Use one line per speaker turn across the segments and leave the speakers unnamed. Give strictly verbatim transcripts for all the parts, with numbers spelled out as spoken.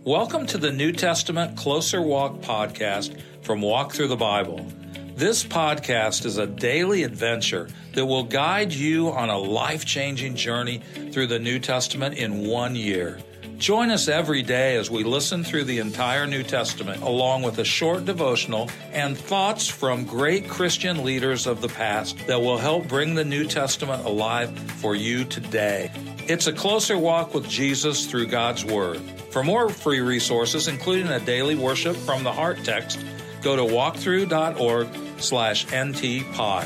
Welcome to the New Testament Closer Walk podcast from Walk Through the Bible. This podcast is a daily adventure that will guide you on a life-changing journey through the New Testament in one year. Join us every day as we listen through the entire New Testament, along with a short devotional and thoughts from great Christian leaders of the past that will help bring the New Testament alive for you today. It's a closer walk with Jesus through God's Word. For more free resources, including a daily worship from the Heart text, go to walkthrough.org slash ntpod.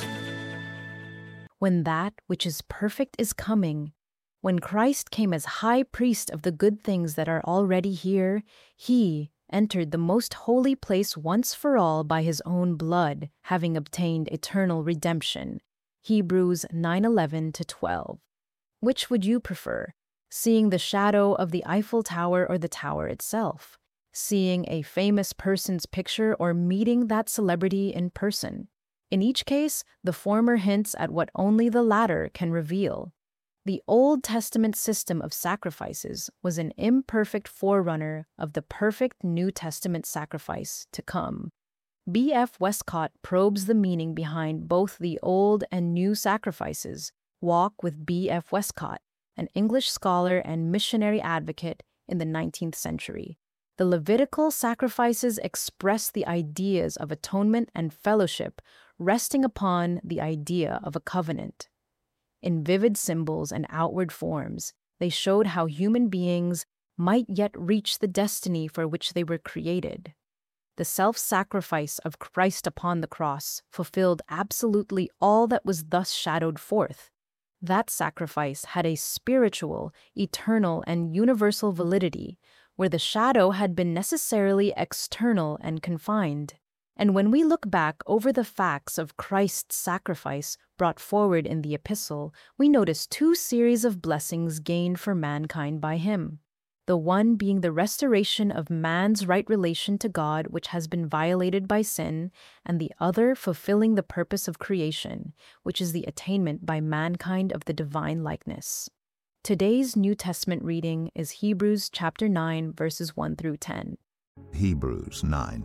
When that which is perfect is coming, when Christ came as high priest of the good things that are already here, he entered the most holy place once for all by his own blood, having obtained eternal redemption. Hebrews nine eleven to twelve. Which would you prefer? Seeing the shadow of the Eiffel Tower or the tower itself? Seeing a famous person's picture or meeting that celebrity in person? In each case, the former hints at what only the latter can reveal. The Old Testament system of sacrifices was an imperfect forerunner of the perfect New Testament sacrifice to come. B F Westcott probes the meaning behind both the Old and New sacrifices. Walk with B F Westcott, an English scholar and missionary advocate in the nineteenth century. The Levitical sacrifices express the ideas of atonement and fellowship, resting upon the idea of a covenant. In vivid symbols and outward forms, they showed how human beings might yet reach the destiny for which they were created. The self-sacrifice of Christ upon the cross fulfilled absolutely all that was thus shadowed forth. That sacrifice had a spiritual, eternal, and universal validity, where the shadow had been necessarily external and confined. And when we look back over the facts of Christ's sacrifice brought forward in the epistle, we notice two series of blessings gained for mankind by him. The one being the restoration of man's right relation to God, which has been violated by sin, and the other fulfilling the purpose of creation, which is the attainment by mankind of the divine likeness. Today's New Testament reading is Hebrews chapter nine, verses one through ten.
Hebrews nine.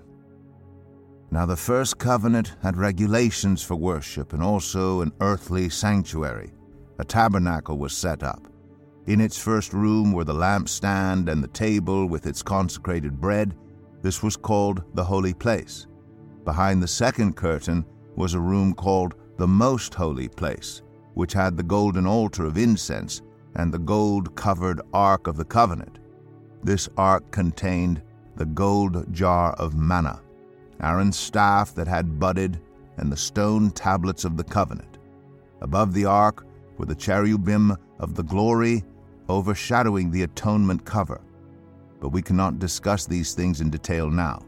Now the first covenant had regulations for worship and also an earthly sanctuary. A tabernacle was set up. In its first room were the lampstand and the table with its consecrated bread. This was called the holy place. Behind the second curtain was a room called the most holy place, which had the golden altar of incense and the gold-covered ark of the covenant. This ark contained the gold jar of manna, Aaron's staff that had budded, and the stone tablets of the covenant. Above the ark were the cherubim of the glory, overshadowing the atonement cover. But we cannot discuss these things in detail now.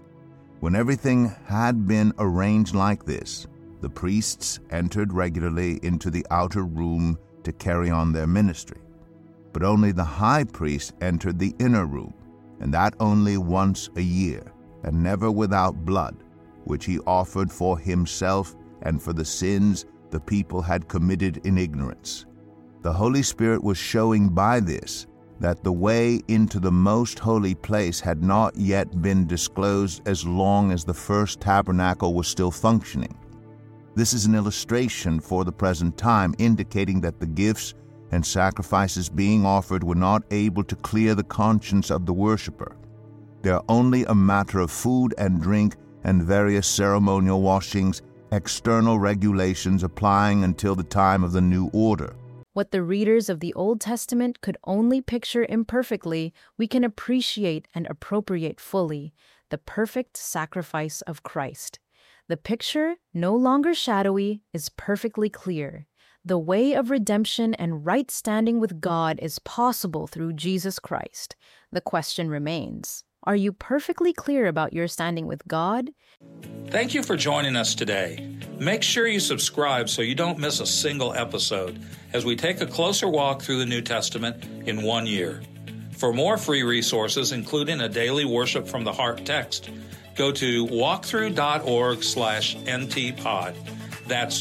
When everything had been arranged like this, the priests entered regularly into the outer room to carry on their ministry. But only the high priest entered the inner room, and that only once a year, and never without blood, which he offered for himself and for the sins the people had committed in ignorance. The Holy Spirit was showing by this that the way into the most holy place had not yet been disclosed as long as the first tabernacle was still functioning. This is an illustration for the present time, indicating that the gifts and sacrifices being offered were not able to clear the conscience of the worshiper. They are only a matter of food and drink and various ceremonial washings, external regulations applying until the time of the new order.
What the readers of the Old Testament could only picture imperfectly, we can appreciate and appropriate fully: the perfect sacrifice of Christ. The picture, no longer shadowy, is perfectly clear. The way of redemption and right standing with God is possible through Jesus Christ. The question remains: are you perfectly clear about your standing with God?
Thank you for joining us today. Make sure you subscribe so you don't miss a single episode as we take a closer walk through the New Testament in one year. For more free resources, including a daily worship from the Heart text, go to walkthrough.org slash ntpod. That's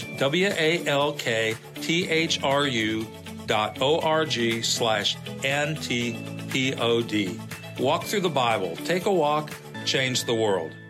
W-A-L-K-T-H-R-U dot O-R-G slash N-T-P-O-D. Walk through the Bible. Take a walk, change the world.